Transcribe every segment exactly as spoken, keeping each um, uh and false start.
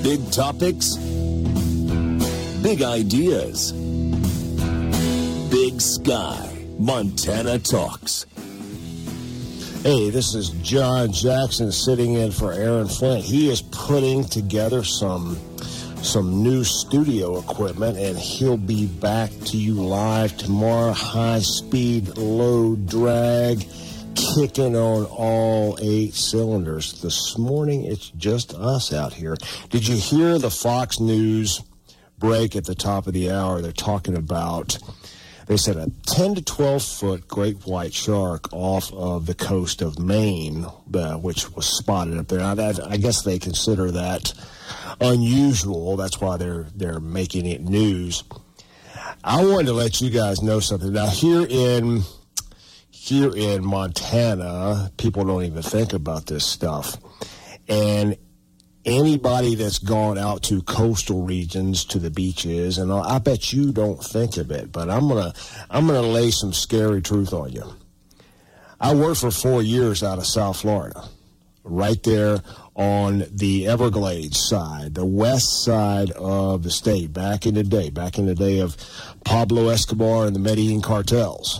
Big topics, big ideas, Big Sky, Montana Talks. Hey, this is John Jackson sitting in for Aaron Flint. He is putting together some some new studio equipment, and he'll be back to you live tomorrow. High speed, low drag, kicking on all eight cylinders. This morning, it's just us out here. Did you hear the Fox News break at the top of the hour? They're talking about, they said a ten to twelve foot great white shark off of the coast of Maine, uh, which was spotted up there. Now, that, I guess they consider that unusual. That's why they're they're making it news. I wanted to let you guys know something. Now, here in here in Montana, people don't even think about this stuff. And anybody that's gone out to coastal regions, to the beaches, and I bet you don't think of it, but I'm gonna I'm gonna lay some scary truth on you. I worked for four years out of South Florida, right there on the Everglades side, the west side of the state, back in the day, back in the day of Pablo Escobar and the Medellin cartels.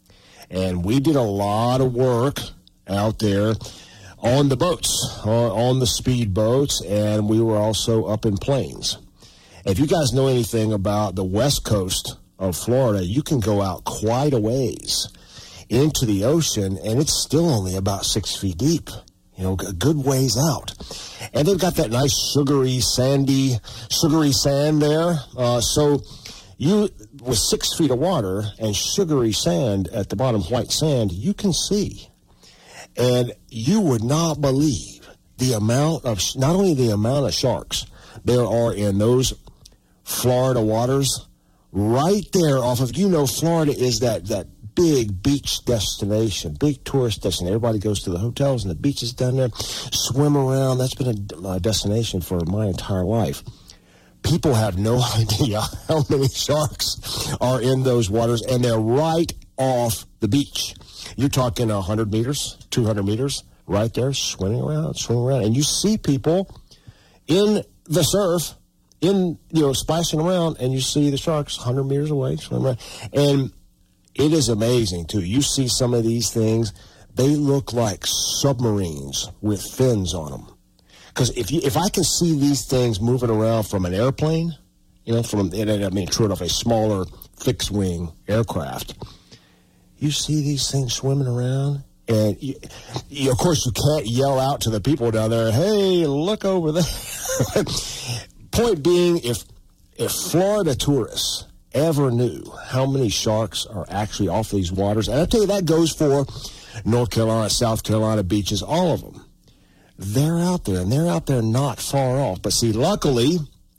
And we did a lot of work out there on the boats, on, on the speed boats, and we were also up in planes. If you guys know anything about the west coast of Florida, you can go out quite a ways into the ocean, and it's still only about six feet deep. You know, a good ways out. And they've got that nice sugary, sandy, sugary sand there. Uh, so you, with six feet of water and sugary sand at the bottom, white sand, you can see. And you would not believe the amount of, not only the amount of sharks there are in those Florida waters, right there off of, you know, Florida is that, that big beach destination, big tourist destination. Everybody goes to the hotels and the beaches down there, swim around. That's been a, a destination for my entire life. People have no idea how many sharks are in those waters, and they're right off the beach. You're talking one hundred meters, two hundred meters, right there, swimming around, swimming around. And you see people in the surf, in, you know, splashing around, and you see the sharks one hundred meters away, swimming around. And it is amazing, too. You see some of these things, they look like submarines with fins on them. Because if you, if I can see these things moving around from an airplane, you know, from, I mean, true enough, a smaller fixed-wing aircraft, you see these things swimming around, and you, you, of course you can't yell out to the people down there, hey, look over there. Point being, if if Florida tourists ever knew how many sharks are actually off these waters, and I tell you, that goes for North Carolina, South Carolina beaches, all of them. They're out there, and they're out there not far off. But see, luckily,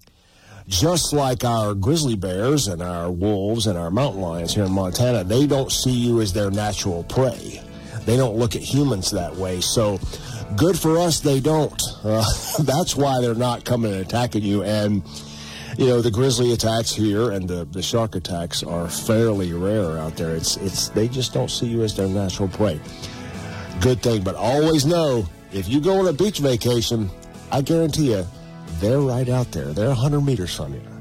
just like our grizzly bears and our wolves and our mountain lions here in Montana, they don't see you as their natural prey. They don't look at humans that way. So good for us, they don't. Uh, that's why they're not coming and attacking you. And you know, the grizzly attacks here and the, the shark attacks are fairly rare out there. It's it's they just don't see you as their natural prey. Good thing, but always know, if you go on a beach vacation, I guarantee you, they're right out there. They're one hundred meters from you.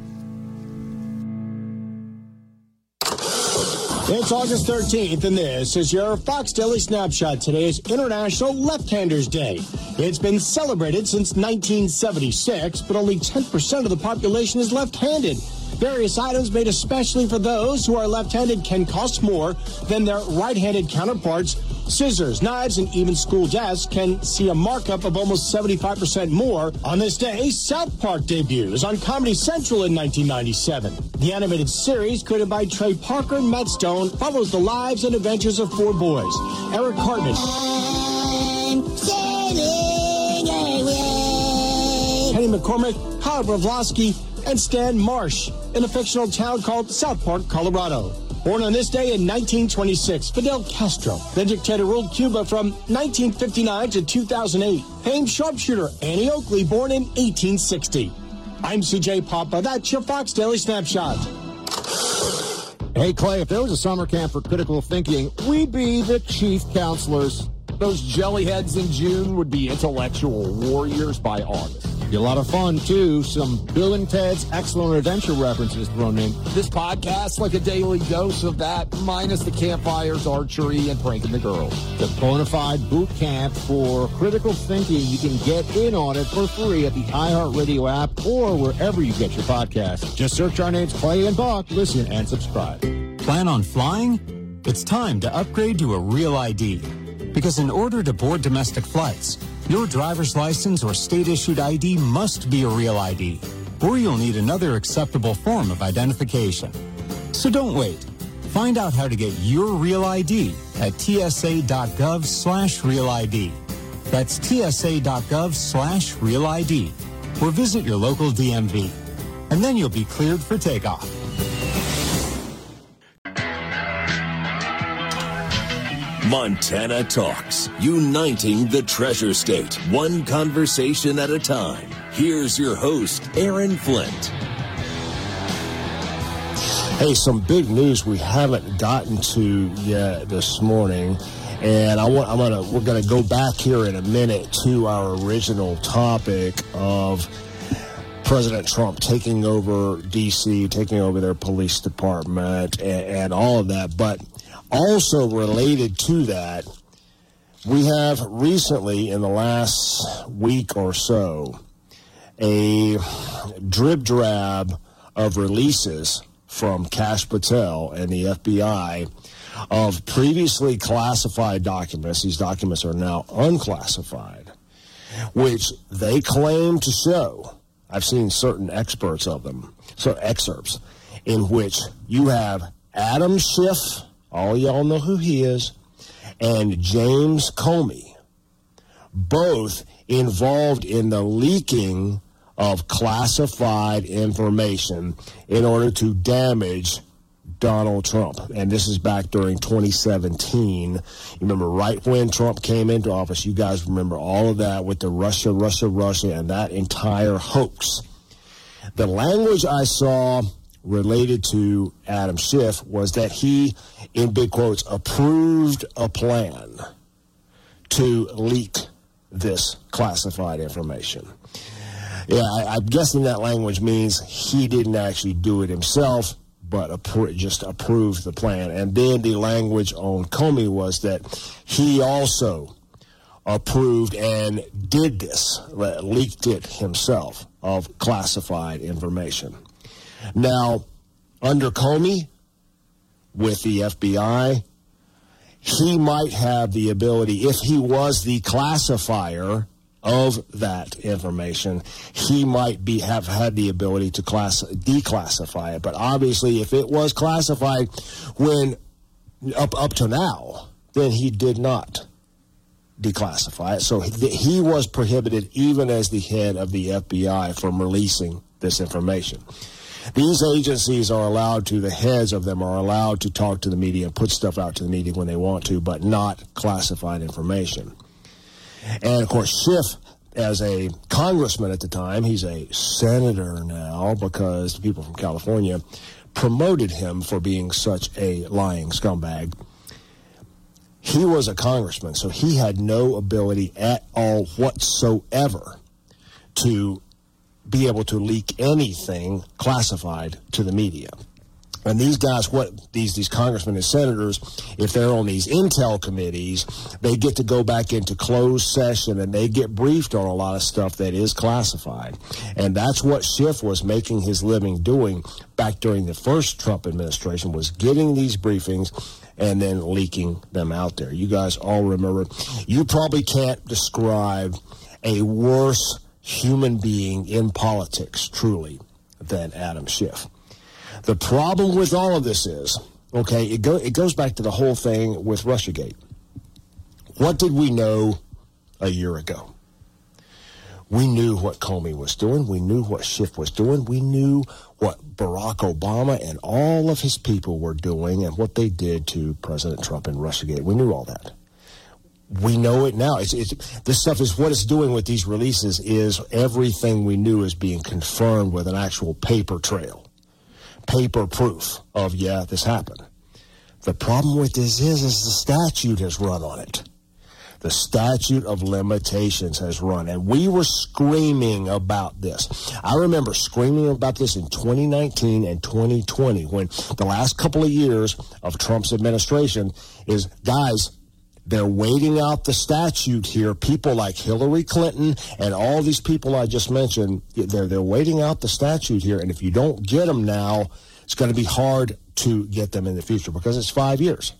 It's August thirteenth, and this is your Fox Daily Snapshot. Today is International Left-Handers Day. It's been celebrated since nineteen seventy-six, but only ten percent of the population is left-handed. Various items made especially for those who are left-handed can cost more than their right-handed counterparts. Scissors, knives, and even school desks can see a markup of almost seventy-five percent more. On this day, South Park debuts on Comedy Central in nineteen ninety-seven. The animated series, created by Trey Parker and Matt Stone, follows the lives and adventures of four boys. Eric Cartman, Kenny McCormick, Howard Bravlowski, and Stan Marsh in a fictional town called South Park, Colorado. Born on this day in nineteen twenty-six, Fidel Castro, the dictator, ruled Cuba from nineteen fifty-nine to two thousand eight. Famed sharpshooter Annie Oakley, born in eighteen sixty. I'm C J Papa. That's your Fox Daily Snapshot. Hey, Clay, if there was a summer camp for critical thinking, we'd be the chief counselors. Those jellyheads in June would be intellectual warriors by August. Be a lot of fun, too. Some Bill and Ted's Excellent Adventure references thrown in. This podcast's like a daily dose of that, minus the campfires, archery, and pranking the girls. The Bonafide Boot Camp for Critical Thinking. You can get in on it for free at the iHeartRadio app or wherever you get your podcasts. Just search our names, Clay and Buck, listen, and subscribe. Plan on flying? It's time to upgrade to a Real I D. Because in order to board domestic flights, your driver's license or state-issued I D must be a Real I D, or you'll need another acceptable form of identification. So don't wait. Find out how to get your Real I D at tsa.gov slash Real ID. That's tsa.gov slash Real ID, or visit your local D M V. And then you'll be cleared for takeoff. Montana Talks, uniting the Treasure State, one conversation at a time. Here's your host, Aaron Flint. Hey, some big news we haven't gotten to yet this morning, and I want I'm gonna we're gonna go back here in a minute to our original topic of President Trump taking over D C, taking over their police department, and, and all of that, but. Also related to that, we have recently, in the last week or so, a drib drab of releases from Kash Patel and the F B I of previously classified documents. These documents are now unclassified, which they claim to show. I've seen certain experts of them, so excerpts, in which you have Adam Schiff, all y'all know who he is, and James Comey, both involved in the leaking of classified information in order to damage Donald Trump. And this is back during twenty seventeen. You remember right when Trump came into office, you guys remember all of that with the Russia, Russia, Russia, and that entire hoax. The language I saw related to Adam Schiff was that he, in big quotes, approved a plan to leak this classified information. Yeah, I, I'm guessing that language means he didn't actually do it himself, but appro- just approved the plan. And then the language on Comey was that he also approved and did this, leaked it himself, of classified information. Now, under Comey, with the F B I, he might have the ability, if he was the classifier of that information, he might be have had the ability to class, declassify it. But obviously, if it was classified when up up to now, then he did not declassify it. So he, he was prohibited, even as the head of the F B I, from releasing this information. These agencies are allowed to, the heads of them are allowed to talk to the media and put stuff out to the media when they want to, but not classified information. And, of course, Schiff, as a congressman at the time, he's a senator now because the people from California promoted him for being such a lying scumbag. He was a congressman, so he had no ability at all whatsoever to be able to leak anything classified to the media. And these guys, what these these congressmen and senators, if they're on these intel committees, they get to go back into closed session and they get briefed on a lot of stuff that is classified. And that's what Schiff was making his living doing back during the first Trump administration, was getting these briefings and then leaking them out there. You guys all remember, you probably can't describe a worse human being in politics, truly, than Adam Schiff. The problem with all of this is, okay, it, go, it goes back to the whole thing with Russiagate. What did we know a year ago? We knew what Comey was doing. We knew what Schiff was doing. We knew what Barack Obama and all of his people were doing and what they did to President Trump in Russiagate. We knew all that. We know it now. It's, it's, this stuff is what it's doing with these releases is everything we knew is being confirmed with an actual paper trail, paper proof of, yeah, this happened. The problem with this is, is the statute has run on it. The statute of limitations has run, and we were screaming about this. I remember screaming about this in twenty nineteen and twenty twenty when the last couple of years of Trump's administration is, guys, they're waiting out the statute here. People like Hillary Clinton and all these people I just mentioned, they're, they're waiting out the statute here, and if you don't get them now, it's going to be hard to get them in the future because it's five years.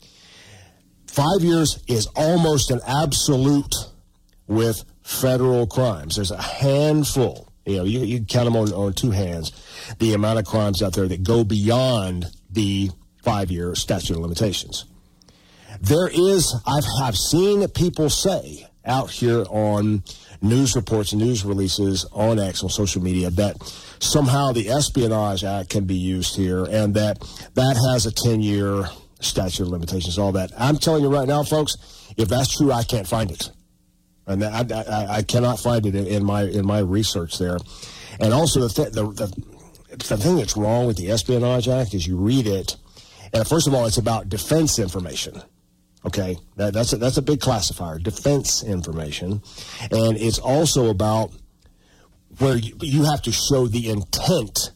Five years is almost an absolute with federal crimes. There's a handful, you know, you, you count them on, on two hands, the amount of crimes out there that go beyond the five-year statute of limitations. There is, I've, I've seen people say out here on news reports and news releases on X, on social media, that somehow the Espionage Act can be used here and that that has a ten-year statute of limitations, all that. I'm telling you right now, folks, if that's true, I can't find it. And I, I, I cannot find it in, in my in my research there. And also, the, th- the, the, the thing that's wrong with the Espionage Act is you read it, and first of all, it's about defense information. Okay, that, that's a, that's a big classifier, defense information. And it's also about where you, you have to show the intent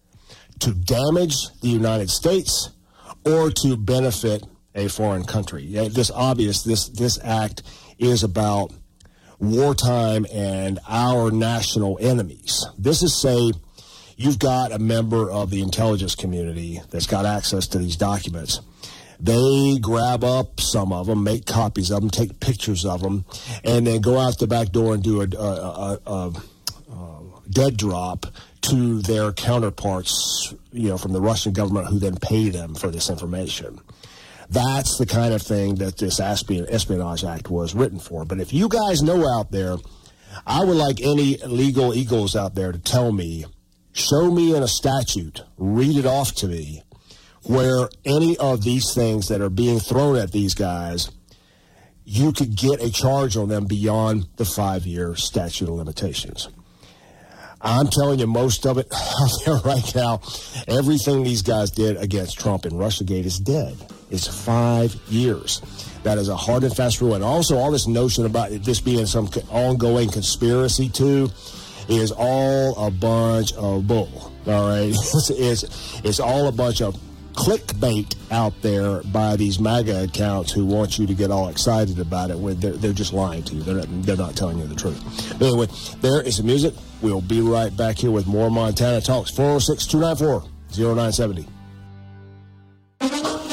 to damage the United States or to benefit a foreign country. Yeah, this obvious, this this act is about wartime and our national enemies. This is, say, you've got a member of the intelligence community that's got access to these documents. They grab up some of them, make copies of them, take pictures of them, and then go out the back door and do a, a, a, a, a dead drop to their counterparts, you know, from the Russian government, who then pay them for this information. That's the kind of thing that this Espionage Act was written for. But if you guys know out there, I would like any legal eagles out there to tell me, show me in a statute, read it off to me, where any of these things that are being thrown at these guys, you could get a charge on them beyond the five-year statute of limitations. I'm telling you, most of it out there right now, everything these guys did against Trump in Russiagate is dead. It's five years. That is a hard and fast rule. And also, all this notion about this being some ongoing conspiracy, too, is all a bunch of bull. All right? It's, it's, it's all a bunch of clickbait out there by these MAGA accounts who want you to get all excited about it when they're, they're just lying to you. They're not, they're not telling you the truth. But anyway, there is the music. We'll be right back here with more Montana Talks. four oh six, two nine four, oh nine seven oh.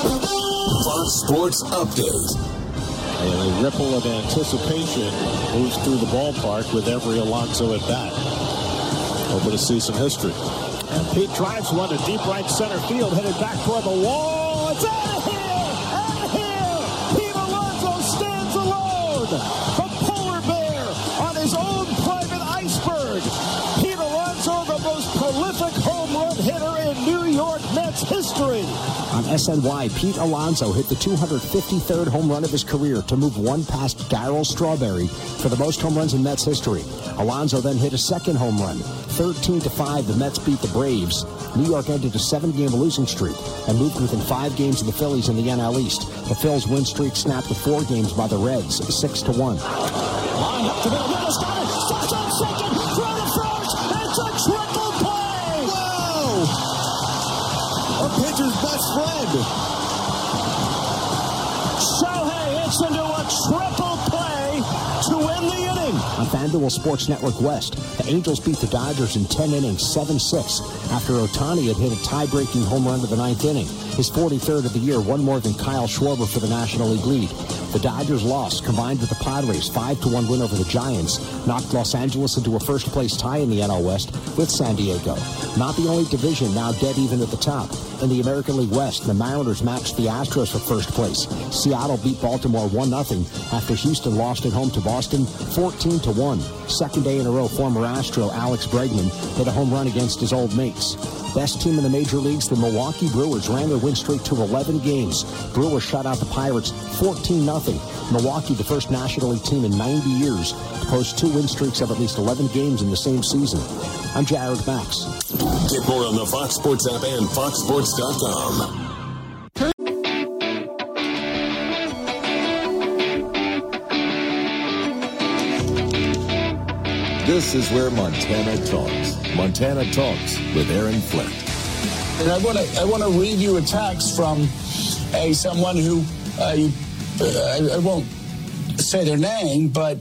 Fox Sports Update. And a ripple of anticipation moves through the ballpark with every Alonso at bat. Hoping to see some history. And Pete drives one to deep right center field, headed back toward the wall. It's out of here! Out of here! Pete Alonso stands alone! The polar bear on his own private iceberg. Pete Alonso, the most prolific home run hitter in New York Mets history. On S N Y, Pete Alonso hit the two hundred fifty-third home run of his career to move one past Darryl Strawberry for the most home runs in Mets history. Alonso then hit a second home run. thirteen to five, the Mets beat the Braves. New York ended a seven-game losing streak and moved within five games of the Phillies in the N L East. The Phils' win streak snapped to four games by the Reds, six to one. Line up to the middle, started, starts on second, throw to first, it's a triple play! Whoa! A pitcher's best friend. Shohei hits into a triple play to win the inning. On FanDuel Sports Network West, the Angels beat the Dodgers in ten innings, seven six, after Ohtani had hit a tie-breaking home run to the ninth inning. His forty-third of the year, one more than Kyle Schwarber for the National League lead. The Dodgers' loss, combined with the Padres' five to one win over the Giants, knocked Los Angeles into a first-place tie in the N L West with San Diego. Not the only division now dead even at the top. In the American League West, the Mariners matched the Astros for first place. Seattle beat Baltimore one nothing after Houston lost at home to Boston fourteen to one. Second day in a row, former Astro Alex Bregman hit a home run against his old mates. Best team in the major leagues, the Milwaukee Brewers, ran their win streak to eleven games. Brewers shut out the Pirates fourteen nothing. Milwaukee, the first National League team in ninety years to post two win streaks of at least eleven games in the same season. I'm Jared Max. Get more on the Fox Sports app and fox sports dot com. This is where Montana talks. Montana Talks with Aaron Flint. And I want to I want to read you a text from a someone who uh, you, uh, I, I won't say their name, but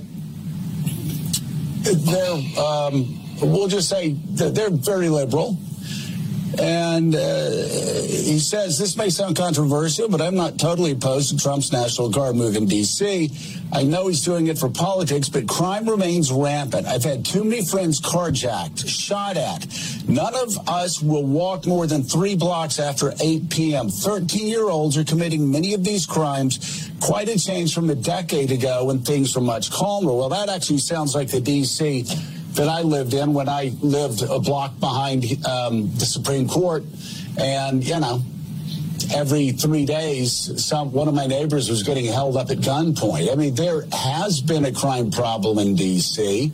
they're um, we'll just say that they're very liberal. And uh, he says, this may sound controversial, but I'm not totally opposed to Trump's National Guard move in D C. I know he's doing it for politics, but crime remains rampant. I've had too many friends carjacked, shot at. None of us will walk more than three blocks after eight p.m. thirteen-year-olds are committing many of these crimes. Quite a change from a decade ago when things were much calmer. Well, that actually sounds like the D C that I lived in when I lived a block behind um, the Supreme Court. And, you know, every three days, some one of my neighbors was getting held up at gunpoint. I mean, there has been a crime problem in D C.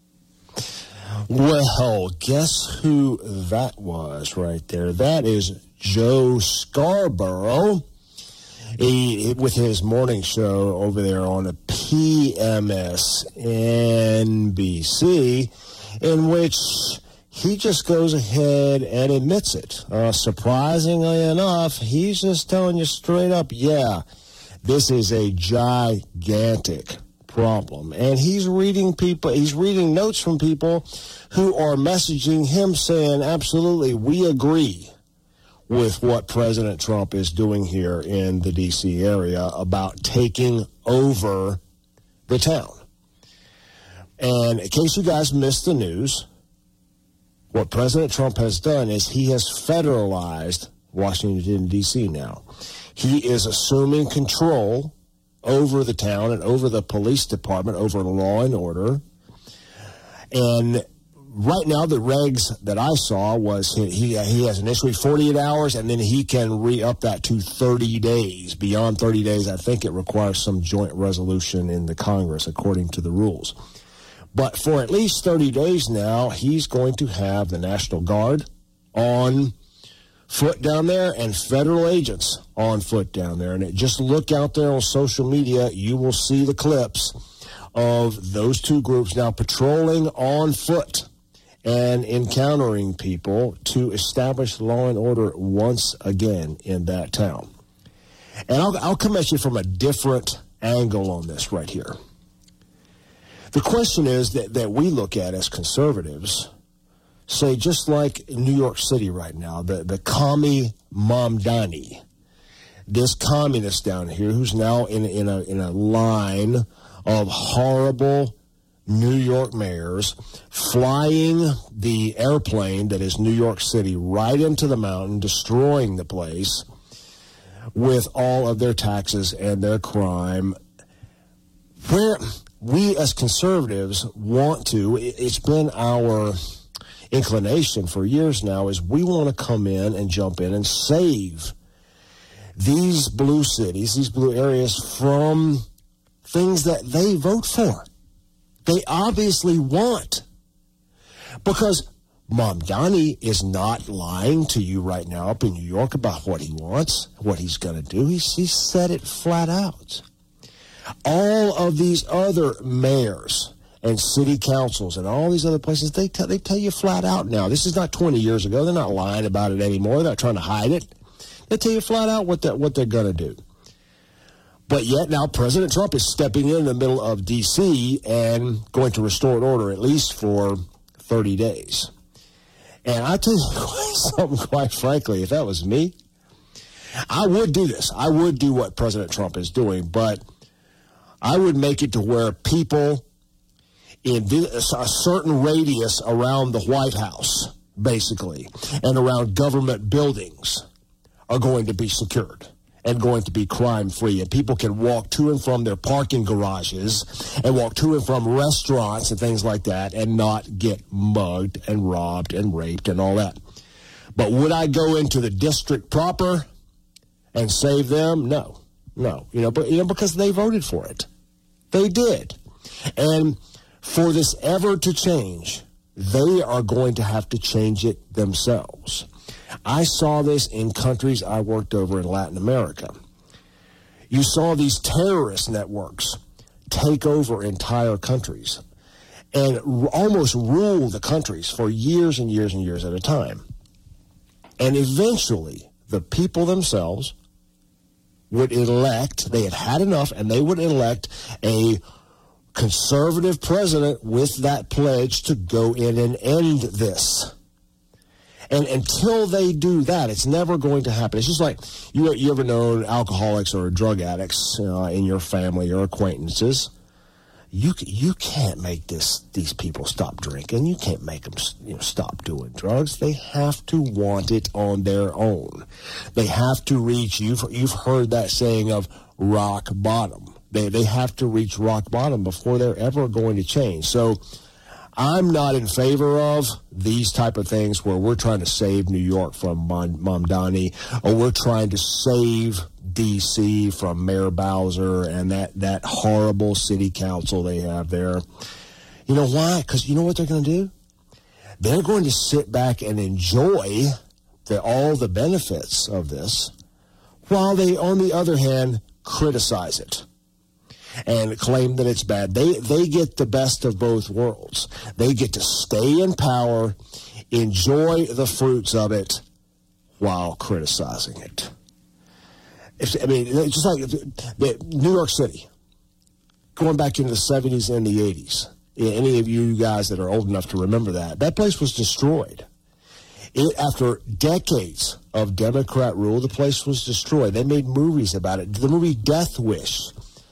Well, guess who that was right there? That is Joe Scarborough. He, with his morning show over there on a P M S N B C, in which he just goes ahead and admits it. Uh, surprisingly enough, he's just telling you straight up, yeah, this is a gigantic problem. And he's reading people, he's reading notes from people who are messaging him saying, absolutely, we agree with what President Trump is doing here in the D C area about taking over the town. And in case you guys missed the news, what President Trump has done is he has federalized Washington, D C now. He is assuming control over the town and over the police department, over law and order. And right now, the regs that I saw was he, he he has initially forty-eight hours, and then he can re-up that to thirty days. Beyond thirty days, I think it requires some joint resolution in the Congress, according to the rules. But for at least thirty days now, he's going to have the National Guard on foot down there and federal agents on foot down there. And it, just look out there on social media, you will see the clips of those two groups now patrolling on foot and encountering people to establish law and order once again in that town. And I'll, I'll come at you from a different angle on this right here. The question is that, that we look at as conservatives, say just like New York City right now, the, the commie Mamdani, this communist down here who's now in, in, a, in a line of horrible New York mayors flying the airplane that is New York City right into the mountain, destroying the place with all of their taxes and their crime. Where we as conservatives want to, it's been our inclination for years now, is we want to come in and jump in and save these blue cities, these blue areas from things that they vote for. They obviously want. Because Mamdani is not lying to you right now up in New York about what he wants, what he's going to do. He's, he said it flat out. All of these other mayors and city councils and all these other places, they, t- they tell you flat out now. This is not twenty years ago. They're not lying about it anymore. They're not trying to hide it. They tell you flat out what, the, what they're going to do. But yet now President Trump is stepping in, in the middle of D C and going to restore order at least for thirty days. And I tell you something, quite frankly, if that was me, I would do this. I would do what President Trump is doing, but I would make it to where people in a certain radius around the White House, basically, and around government buildings are going to be secured and going to be crime-free. And people can walk to and from their parking garages and walk to and from restaurants and things like that and not get mugged and robbed and raped and all that. But would I go into the district proper and save them? No. No. You know, but, you know, because they voted for it. They did. And for this ever to change, they are going to have to change it themselves. I saw this in countries I worked over in Latin America. You saw these terrorist networks take over entire countries. and r- almost rule the countries for years and years and years at a time. And eventually, the people themselves would elect, they had had enough, and they would elect a conservative president with that pledge to go in and end this. And until they do that, it's never going to happen. It's just like, you, you ever known alcoholics or drug addicts uh, in your family or acquaintances? You you can't make this these people stop drinking. You can't make them you know, stop doing drugs. They have to want it on their own. They have to reach, you've, you've heard that saying of rock bottom. They, they have to reach rock bottom before they're ever going to change. So I'm not in favor of these type of things where we're trying to save New York from Mamdani, or we're trying to save D C from Mayor Bowser and that, that horrible city council they have there. You know why? Because you know what they're going to do? They're going to sit back and enjoy the, all the benefits of this, while they, on the other hand, criticize it and claim that it's bad. They they get the best of both worlds. They get to stay in power, enjoy the fruits of it, while criticizing it. If, I mean, it's just like the, New York City, going back into the seventies and the eighties. Any of you guys that are old enough to remember that, that place was destroyed. It, after decades of Democrat rule, the place was destroyed. They made movies about it. The movie Death Wish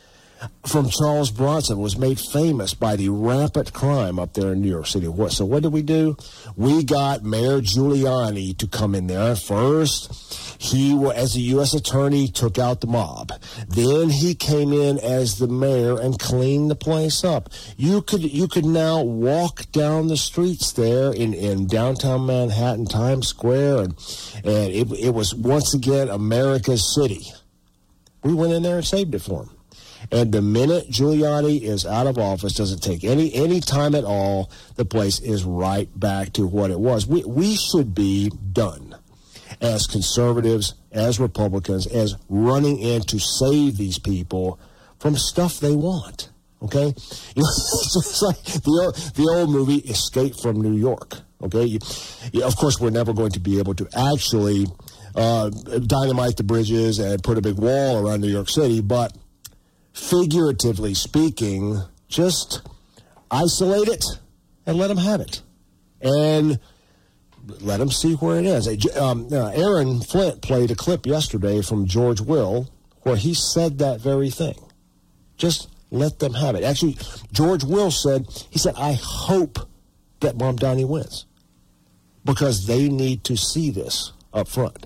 from Charles Bronson was made famous by the rampant crime up there in New York City. What, so what did we do? We got Mayor Giuliani to come in there. First, he, as a U S attorney, took out the mob. Then he came in as the mayor and cleaned the place up. You could you could now walk down the streets there in, in downtown Manhattan, Times Square, and, and it, it was once again America's city. We went in there and saved it for him. And the minute Giuliani is out of office, doesn't take any any time at all, the place is right back to what it was. We we should be done as conservatives, as Republicans, as running in to save these people from stuff they want. Okay? You know, it's just like the old, the old movie Escape from New York. Okay? You, you, of course, we're never going to be able to actually uh, dynamite the bridges and put a big wall around New York City, but figuratively speaking, just isolate it and let them have it. And let them see where it is. Um, uh, Aaron Flint played a clip yesterday from George Will where he said that very thing. Just let them have it. Actually, George Will said, he said, I hope that Mamdani wins because they need to see this up front.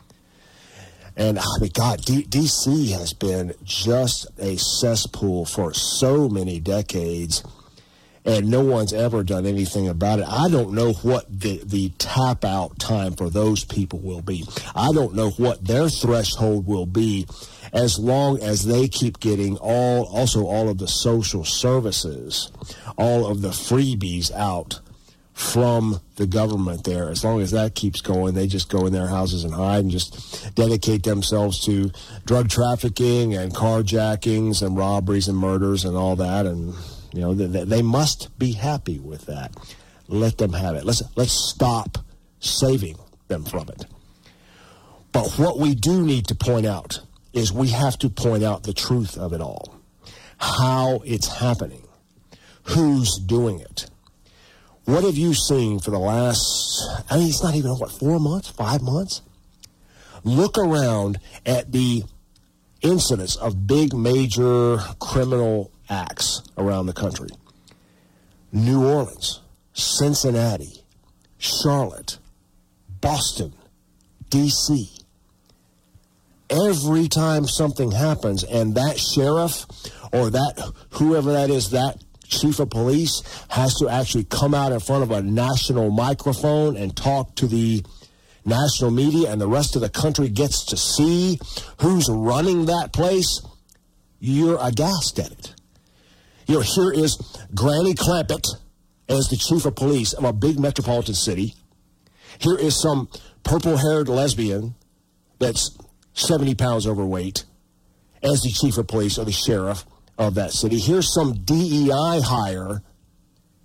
And, I mean, God, D- D.C. has been just a cesspool for so many decades, and no one's ever done anything about it. I don't know what the, the tap-out time for those people will be. I don't know what their threshold will be as long as they keep getting all, also all of the social services, all of the freebies out from the government there. As long as that keeps going, they just go in their houses and hide and just dedicate themselves to drug trafficking and carjackings and robberies and murders and all that. And, you know, they, they must be happy with that. Let them have it. Let's, let's stop saving them from it. But what we do need to point out is we have to point out the truth of it all. How it's happening. Who's doing it. What have you seen for the last, I mean, it's not even, what, four months, five months? Look around at the incidents of big, major criminal acts around the country. New Orleans, Cincinnati, Charlotte, Boston, D C Every time something happens and that sheriff or that, whoever that is, that chief of police has to actually come out in front of a national microphone and talk to the national media, and the rest of the country gets to see who's running that place, you're aghast at it. You know, here is Granny Clampett as the chief of police of a big metropolitan city. Here is some purple-haired lesbian that's seventy pounds overweight as the chief of police or the sheriff of that city. Here's some D E I hire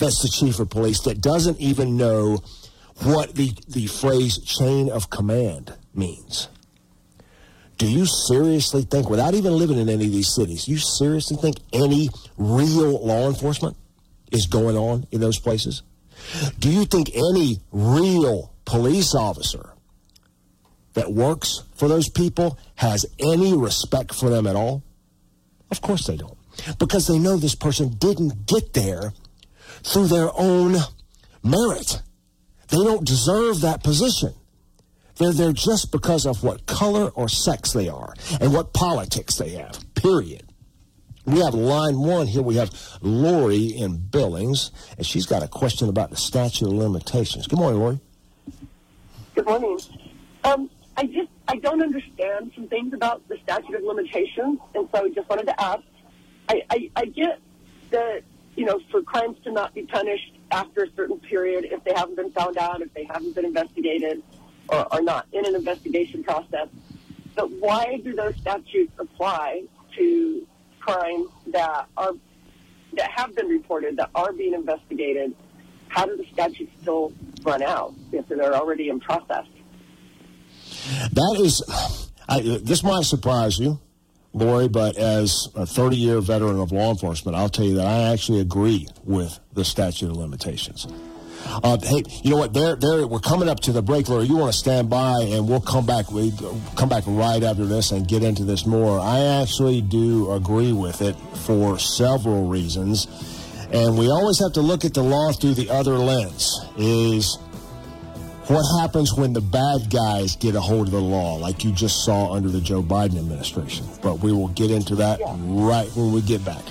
that's the chief of police that doesn't even know what the, the phrase chain of command means? Do you seriously think, without even living in any of these cities, you seriously think any real law enforcement is going on in those places? Do you think any real police officer that works for those people has any respect for them at all? Of course they don't. Because they know this person didn't get there through their own merit. They don't deserve that position. They're there just because of what color or sex they are and what politics they have, period. We have line one here. We have Lori in Billings, and she's got a question about the statute of limitations. Good morning, Lori. Good morning. Um, I just, I don't understand some things about the statute of limitations, and so I just wanted to ask. I, I, I get that, you know, for crimes to not be punished after a certain period if they haven't been found out, if they haven't been investigated, or are not in an investigation process. But why do those statutes apply to crimes that are that have been reported, that are being investigated? How do the statutes still run out if they're already in process? That is, I, this might surprise you, Lori, but as a thirty-year veteran of law enforcement, I'll tell you that I actually agree with the statute of limitations. Uh, hey, you know what? There, there. We're coming up to the break, Lori. You want to stand by, and we'll come back. We come back right after this and get into this more. I actually do agree with it for several reasons, and we always have to look at the law through the other lens. Is what happens when the bad guys get a hold of the law, like you just saw under the Joe Biden administration. But we will get into that yeah. right when we get back.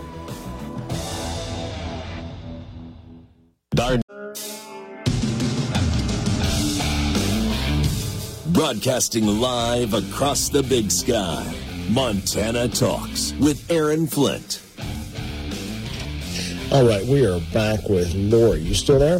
Darn. Broadcasting live across the big sky, Montana Talks with Aaron Flint. All right, we are back with Lori. You still there?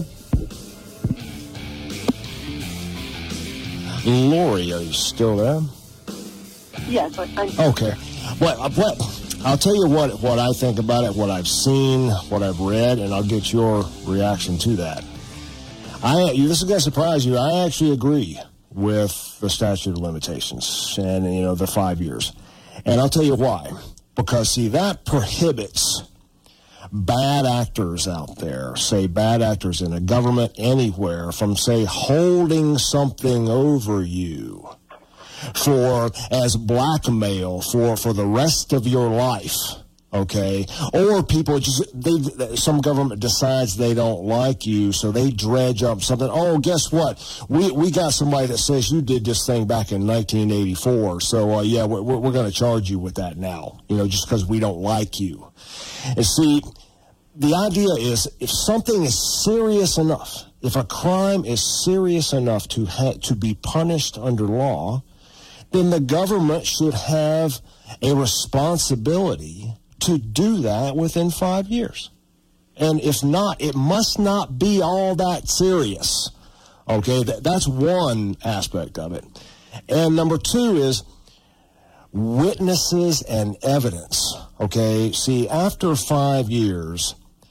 Lori, are you still there? Yes, I'm. Okay. Well, what, I'll tell you what, what I think about it, what I've seen, what I've read, and I'll get your reaction to that. I, this is going to surprise you. I actually agree with the statute of limitations and, you know, the five years. And I'll tell you why. Because, see, that prohibits bad actors out there, say bad actors in a government anywhere, from, say, holding something over you for as blackmail for, for the rest of your life. Okay, or people just, they, some government decides they don't like you, so they dredge up something. Oh, guess what? We we got somebody that says you did this thing back in nineteen eighty-four, so uh, yeah, we're, we're going to charge you with that now, you know, just because we don't like you. And see, the idea is if something is serious enough, if a crime is serious enough to ha- to be punished under law, then the government should have a responsibility to do that within five years. And if not, it must not be all that serious. Okay, that, that's one aspect of it. And number two is witnesses and evidence. Okay, see, after five years,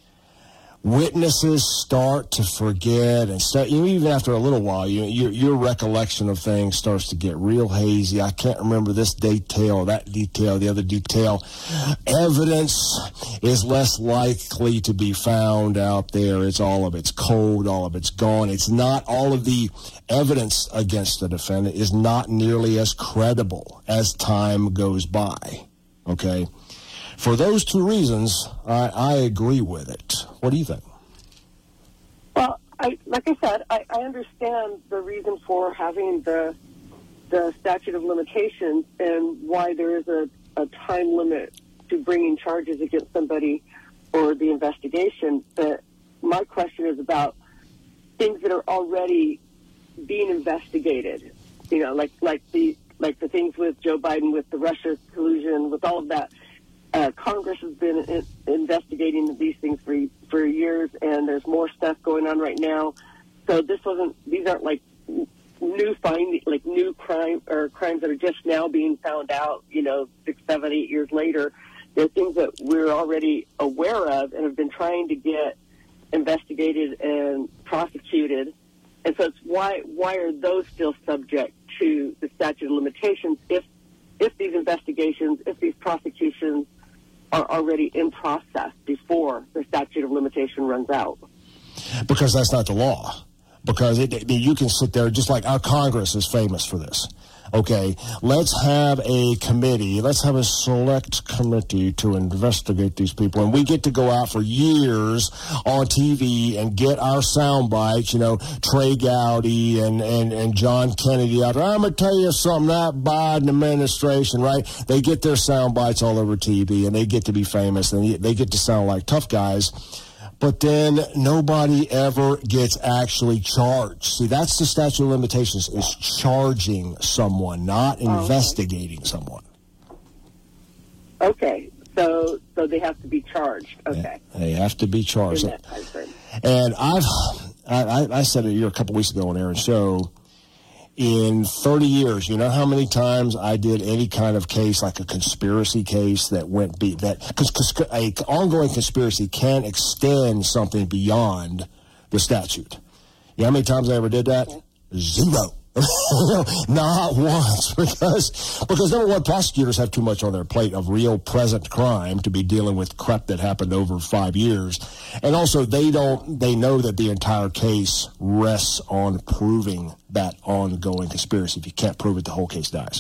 witnesses start to forget, and start, even after a little while, you, your, your recollection of things starts to get real hazy. I can't remember this detail, that detail, the other detail. Evidence is less likely to be found out there. It's all of it's cold, all of it's gone. It's not all of the evidence against the defendant is not nearly as credible as time goes by. Okay? For those two reasons, I, I agree with it. What do you think? Well, I, like I said, I, I understand the reason for having the the statute of limitations and why there is a, a time limit to bringing charges against somebody or the investigation. But my question is about things that are already being investigated. You know, like like the like the things with Joe Biden, with the Russia collusion, with all of that. Uh, Congress has been in, investigating these things for for years, and there's more stuff going on right now. So this wasn't; these aren't like new finding, like new crime or crimes that are just now being found out. You know, six, seven, eight years later, they're things that we're already aware of and have been trying to get investigated and prosecuted. And so it's why why are those still subject to the statute of limitations if if these investigations, if these prosecutions are already in process before the statute of limitation runs out? Because that's not the law. Because it, it, you can sit there, just like our Congress is famous for this. Okay, let's have a committee, let's have a select committee to investigate these people, and we get to go out for years on T V and get our sound bites, you know, Trey Gowdy and, and, and John Kennedy out there. I'm going to tell you something, that Biden administration, right? They get their sound bites all over T V, and they get to be famous, and they get to sound like tough guys. But then nobody ever gets actually charged. See, that's the statute of limitations, is charging someone, not investigating okay. someone. Okay, so so they have to be charged. Okay, yeah, they have to be charged. In that time frame. And I've I, I said it here a couple weeks ago on Aaron's show. In thirty years, you know how many times I did any kind of case, like a conspiracy case that went be that because a ongoing conspiracy can extend something beyond the statute. You know how many times I ever did that? Zero. Not once, because because number one, prosecutors have too much on their plate of real present crime to be dealing with crap that happened over five years, and also they don't they know that the entire case rests on proving that ongoing conspiracy. If you can't prove it, the whole case dies.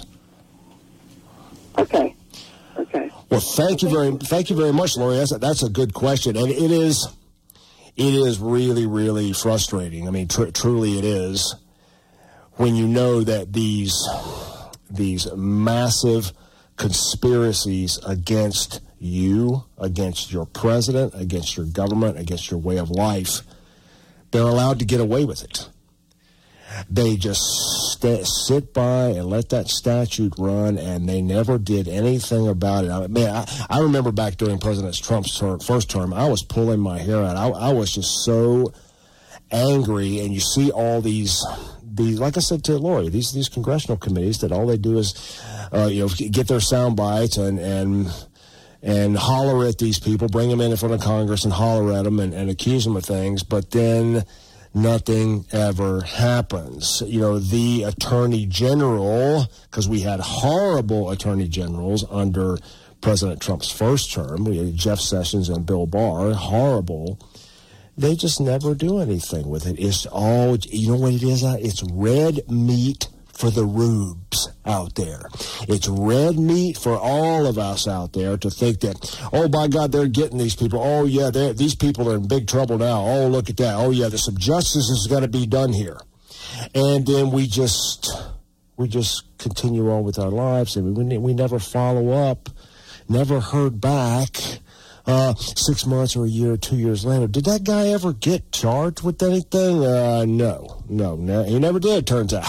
Okay. Okay. Well, thank you very thank you very much, Lori. That's a, that's a good question, and it is it is really really frustrating. I mean, tr- truly it is. When you know that these these massive conspiracies against you, against your president, against your government, against your way of life, they're allowed to get away with it. They just st- sit by and let that statute run, and they never did anything about it. I mean, man, I, I remember back during President Trump's term, first term, I was pulling my hair out. I, I was just so angry, and you see all these... These, like I said to Lori, these these congressional committees that all they do is, uh, you know, get their sound bites and and and holler at these people, bring them in in front of Congress and holler at them and, and accuse them of things, but then nothing ever happens. You know, the Attorney General, because we had horrible Attorney Generals under President Trump's first term, we had Jeff Sessions and Bill Barr, horrible. They just never do anything with it. It's all, you know what it is? It's red meat for the rubes out there. It's red meat for all of us out there to think that, oh, by God, they're getting these people. Oh, yeah, these people are in big trouble now. Oh, look at that. Oh, yeah, there's some justice is going to be done here. And then we just, we just continue on with our lives, and we, we never follow up, never heard back. Uh, six months or a year or two years later, did that guy ever get charged with anything? Uh, no, no, no, he never did, turns out.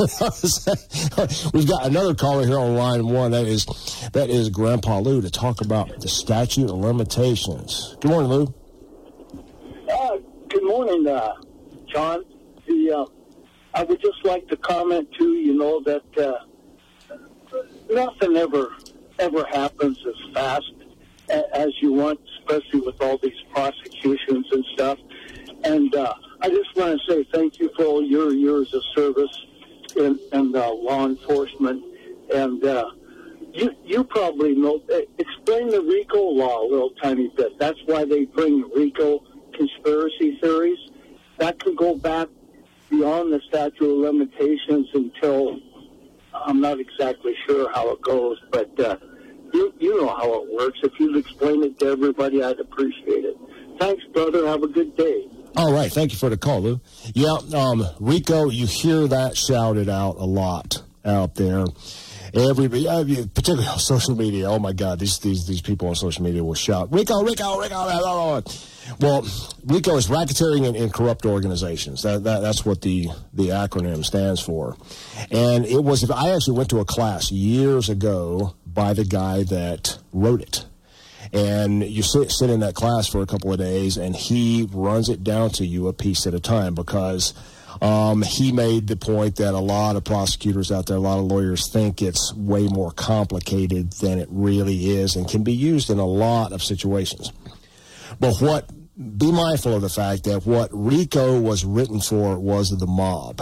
We've got another caller here on line one. That is, that is Grandpa Lou to talk about the statute of limitations. Good morning, Lou. Uh, good morning, uh, John. The, uh, I would just like to comment too, you know, that, uh, nothing ever, ever happens as fast as you want, especially with all these prosecutions and stuff. And uh, I just want to say thank you for all your years of service in, in uh, law enforcement. And uh, you you probably know, explain the RICO law a little tiny bit. That's why they bring RICO conspiracy theories. That can go back beyond the statute of limitations until, I'm not exactly sure how it goes, but... Uh, You, you know how it works. If you'd explain it to everybody, I'd appreciate it. Thanks, brother. Have a good day. All right. Thank you for the call, Lou. Yeah, um, RICO, you hear that shouted out a lot out there. Everybody, particularly on social media. Oh, my God. These these these people on social media will shout, RICO, RICO, RICO. Blah, blah, blah. Well, RICO is racketeering and, and corrupt organizations. That, that That's what the, the acronym stands for. And it was, I actually went to a class years ago by the guy that wrote it. And you sit, sit in that class for a couple of days, and he runs it down to you a piece at a time, because um, he made the point that a lot of prosecutors out there, a lot of lawyers think it's way more complicated than it really is and can be used in a lot of situations. But what be mindful of the fact that what RICO was written for was the mob.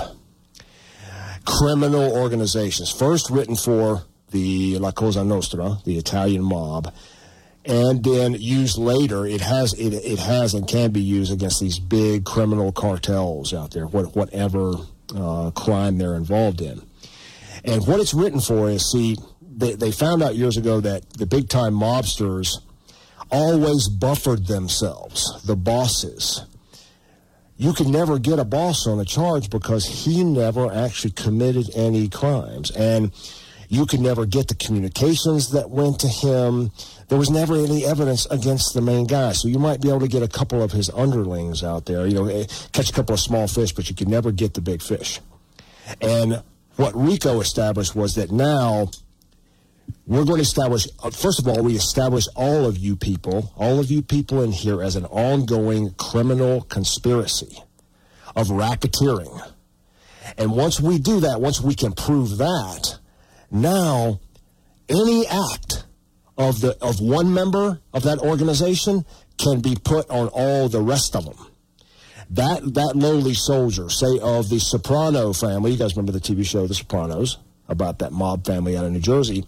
Criminal organizations, first written for the La Cosa Nostra, the Italian mob, and then used later. It has it, it has and can be used against these big criminal cartels out there, what, whatever uh, crime they're involved in. And what it's written for is, see, they, they found out years ago that the big-time mobsters always buffered themselves, the bosses. You could never get a boss on a charge because he never actually committed any crimes. And you could never get the communications that went to him. There was never any evidence against the main guy. So you might be able to get a couple of his underlings out there, you know, catch a couple of small fish, but you could never get the big fish. And what RICO established was that now we're going to establish, first of all, we establish all of you people, all of you people in here as an ongoing criminal conspiracy of racketeering. And once we do that, once we can prove that, now any act of the of one member of that organization can be put on all the rest of them. That that lowly soldier, say of the Soprano family, you guys remember the T V show The Sopranos, about that mob family out of New Jersey.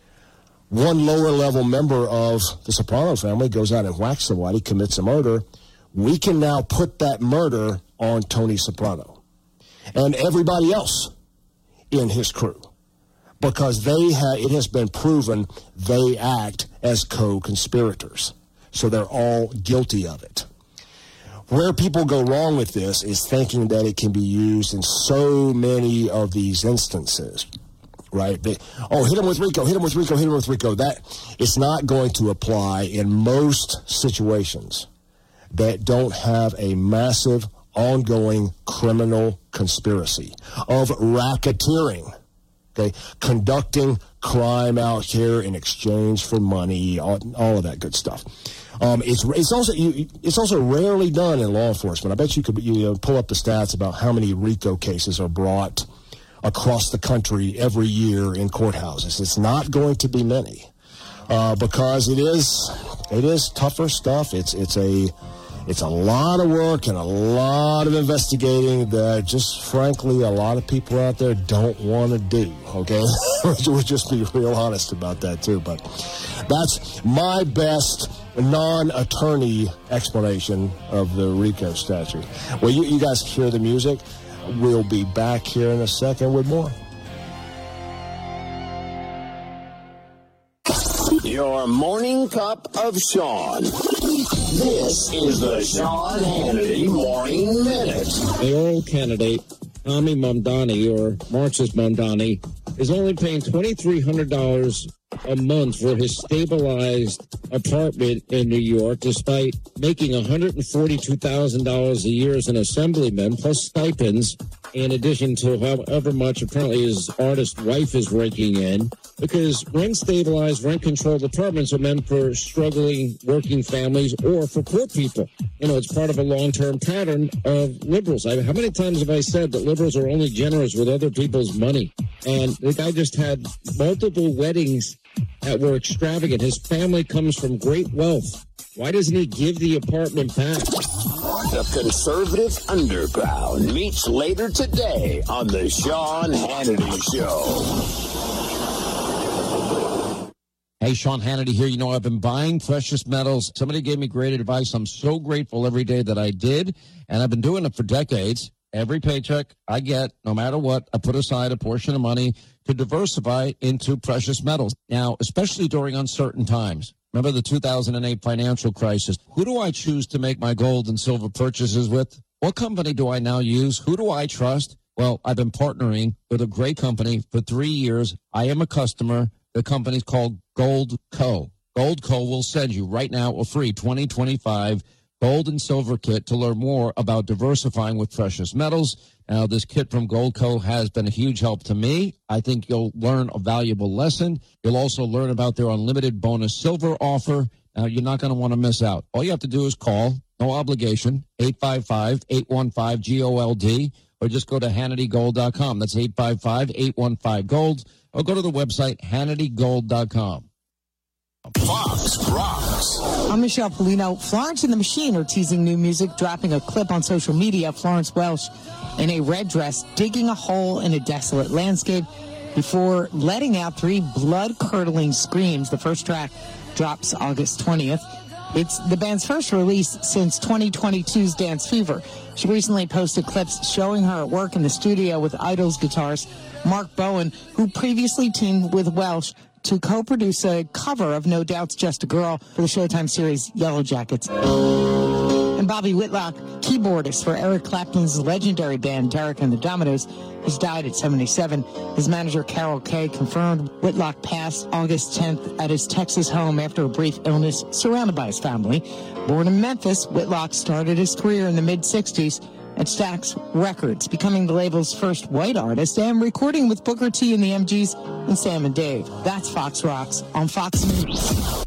One lower-level member of the Soprano family goes out and whacks somebody, commits a murder. We can now put that murder on Tony Soprano and everybody else in his crew because they ha- it has been proven they act as co-conspirators. So they're all guilty of it. Where people go wrong with this is thinking that it can be used in so many of these instances. Right? They, oh, hit him with RICO, hit him with RICO, hit him with RICO. That it's not going to apply in most situations that don't have a massive, ongoing criminal conspiracy of racketeering, okay, conducting crime out here in exchange for money, all, all of that good stuff. Um, it's it's also you, it's also rarely done in law enforcement. I bet you could you know, pull up the stats about how many RICO cases are brought across the country every year in courthouses. It's not going to be many uh, because it is it is tougher stuff. It's it's a it's a lot of work and a lot of investigating that just frankly a lot of people out there don't want to do. Okay, we'll just be real honest about that too. But that's my best non-attorney explanation of the RICO statute. Well, you, you guys hear the music. We'll be back here in a second with more. Your morning cup of Sean. This is the Sean Hannity Morning Minute. Mayoral candidate Tommy Mamdani, or Marxist Mamdani, is only paying two thousand three hundred dollars a month for his stabilized apartment in New York, despite making one hundred forty-two thousand dollars a year as an assemblyman, plus stipends, in addition to however much apparently his artist wife is raking in, because rent-stabilized, rent-controlled apartments are meant for struggling working families or for poor people. You know, it's part of a long-term pattern of liberals. I, how many times have I said that liberals are only generous with other people's money? And the guy just had multiple weddings that were extravagant. His family comes from great wealth. Why doesn't he give the apartment back? The Conservative Underground meets later today on the Sean Hannity Show. Hey, Sean Hannity here. You know, I've been buying precious metals. Somebody gave me great advice. I'm so grateful every day that I did, and I've been doing it for decades. Every paycheck I get, no matter what, I put aside a portion of money to diversify into precious metals. Now, especially during uncertain times. Remember the two thousand eight financial crisis? Who do I choose to make my gold and silver purchases with? What company do I now use? Who do I trust? Well, I've been partnering with a great company for three years. I am a customer. The company's called Gold Co. Gold Co. will send you right now a free twenty twenty-five gold and silver kit to learn more about diversifying with precious metals. Now, this kit from Gold Co. has been a huge help to me. I think you'll learn a valuable lesson. You'll also learn about their unlimited bonus silver offer. Now, you're not going to want to miss out. All you have to do is call, no obligation, eight five five, eight one five, G O L D, or just go to Hannity Gold dot com. That's eight five five, eight one five, GOLD, or go to the website Hannity Gold dot com. Fox Rocks. I'm Michelle Polino. Florence and the Machine are teasing new music, dropping a clip on social media. Florence Welch in a red dress digging a hole in a desolate landscape before letting out three blood-curdling screams. The first track drops August twentieth. It's the band's first release since twenty twenty-two's Dance Fever. She recently posted clips showing her at work in the studio with Idles guitarist Mark Bowen, who previously teamed with Welch to co-produce a cover of No Doubt's Just a Girl for the Showtime series Yellow Jackets. And Bobby Whitlock, keyboardist for Eric Clapton's legendary band Derek and the Dominoes, has died at seventy-seven. His manager Carol Kay confirmed Whitlock passed August tenth at his Texas home after a brief illness surrounded by his family. Born in Memphis, Whitlock started his career in the mid-sixties at Stax Records, becoming the label's first white artist and recording with Booker T and the M Gs and Sam and Dave. That's Fox Rocks on Fox News.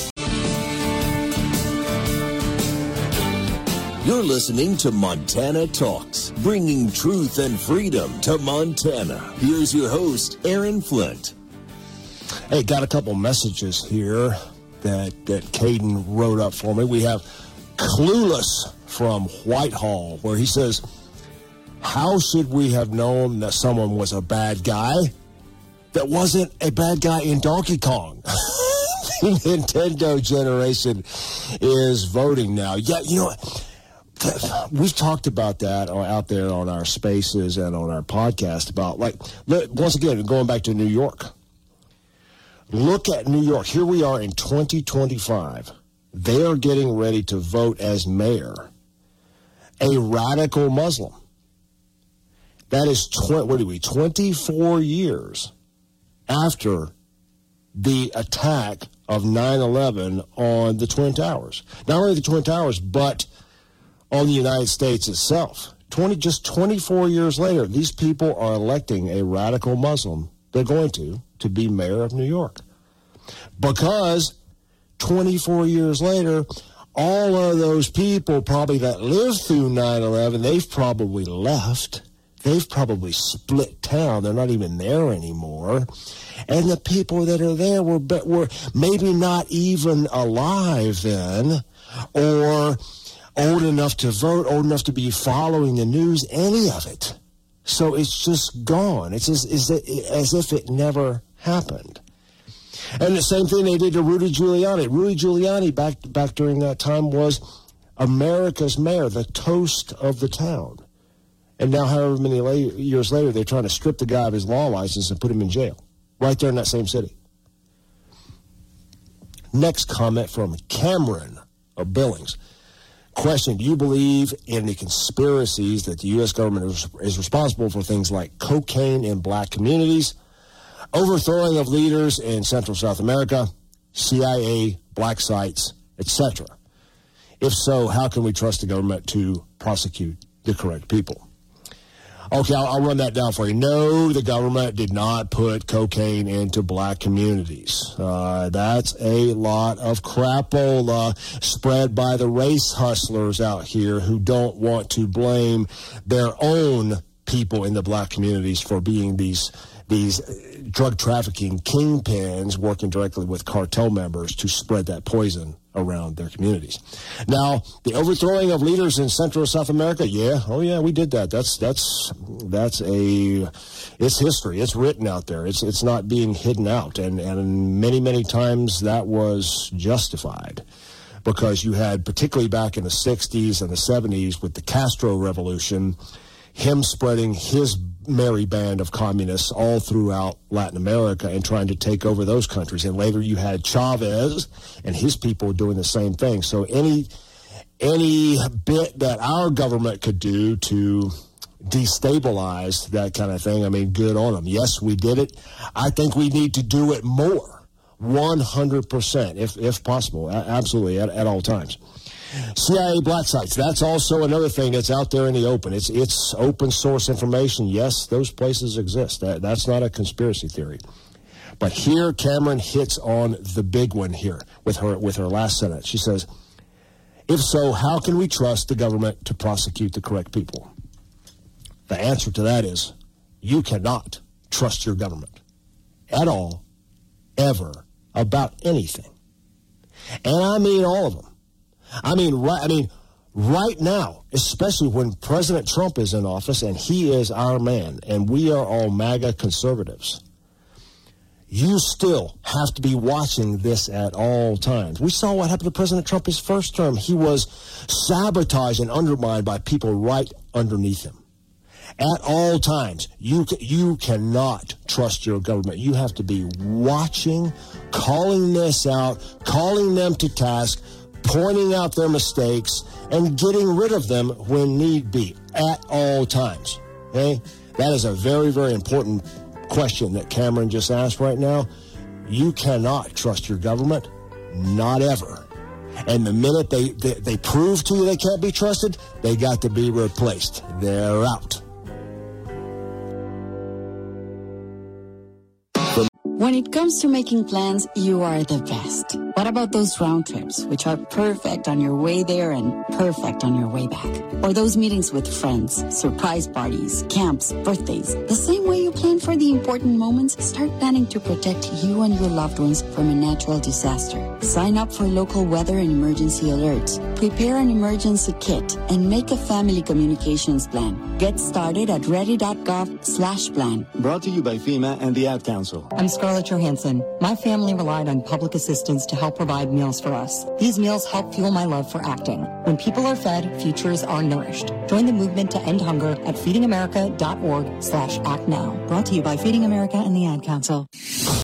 You're listening to Montana Talks, bringing truth and freedom to Montana. Here's your host, Aaron Flint. Hey, got a couple messages here that, that Caden wrote up for me. We have Clueless from Whitehall, where he says, how should we have known that someone was a bad guy that wasn't a bad guy in Donkey Kong? The Nintendo generation is voting now. Yeah, you know what? We've talked about that out there on our spaces and on our podcast about, like, once again, going back to New York. Look at New York. Here we are in twenty twenty-five. They are getting ready to vote as mayor a radical Muslim. That is, tw- what are we, twenty-four years after the attack of nine eleven on the Twin Towers. Not only the Twin Towers, but on the United States itself. twenty, just twenty-four years later, these people are electing a radical Muslim. They're going to, to be mayor of New York. Because twenty-four years later, all of those people probably that lived through nine eleven, they've probably left. They've probably split town. They're not even there anymore. And the people that are there were, were maybe not even alive then, or old enough to vote, old enough to be following the news, any of it. So it's just gone. It's as, as if it never happened. And the same thing they did to Rudy Giuliani. Rudy Giuliani, back, back during that time, was America's mayor, the toast of the town. And now, however many la- years later, they're trying to strip the guy of his law license and put him in jail, right there in that same city. Next comment from Cameron of Billings. Question, do you believe in the conspiracies that the U S government is, is responsible for things like cocaine in black communities, overthrowing of leaders in Central South America, C I A, black sites, et cetera? If so, how can we trust the government to prosecute the correct people? Okay, I'll, I'll run that down for you. No, the government did not put cocaine into black communities. Uh, that's a lot of crapola spread by the race hustlers out here who don't want to blame their own people in the black communities for being these these drug trafficking kingpins working directly with cartel members to spread that poison around their communities. Now, the overthrowing of leaders in Central and South America, yeah, oh yeah, we did that. That's that's that's a it's history. It's written out there. It's it's not being hidden out, and and many many times that was justified, because you had, particularly back in the sixties and the seventies with the Castro Revolution, him spreading his merry band of communists all throughout Latin America and trying to take over those countries. And later you had Chavez and his people doing the same thing. So any any bit that our government could do to destabilize that kind of thing, I mean, good on them. Yes, we did it. I think we need to do it more, one hundred percent, if if possible, absolutely, at, at all times. C I A black sites, that's also another thing that's out there in the open. It's it's open source information. Yes, those places exist. That, that's not a conspiracy theory. But here, Cameron hits on the big one here with her with her last sentence. She says, if so, how can we trust the government to prosecute the correct people? The answer to that is, you cannot trust your government at all, ever, about anything. And I mean all of them. I mean, right, I mean, right now, especially when President Trump is in office and he is our man and we are all MAGA conservatives, you still have to be watching this at all times. We saw what happened to President Trump his first term. He was sabotaged and undermined by people right underneath him. At all times, you you cannot trust your government. You have to be watching, calling this out, calling them to task, pointing out their mistakes, and getting rid of them when need be, at all times. Okay? That is a very, very important question that Cameron just asked right now. You cannot trust your government, not ever. And the minute they, they, they prove to you they can't be trusted, they got to be replaced. They're out. When it comes to making plans, you are the best. What about those round trips, which are perfect on your way there and perfect on your way back? Or those meetings with friends, surprise parties, camps, birthdays? The same way you plan for the important moments, start planning to protect you and your loved ones from a natural disaster. Sign up for local weather and emergency alerts. Prepare an emergency kit and make a family communications plan. Get started at ready.gov slash plan. Brought to you by FEMA and the Ad Council. I'm Scarlett Johansson. My family relied on public assistance to help provide meals for us. These meals help fuel my love for acting. When people are fed, futures are nourished. Join the movement to end hunger at feedingamerica.org slash act now. Brought to you by Feeding America and the Ad Council.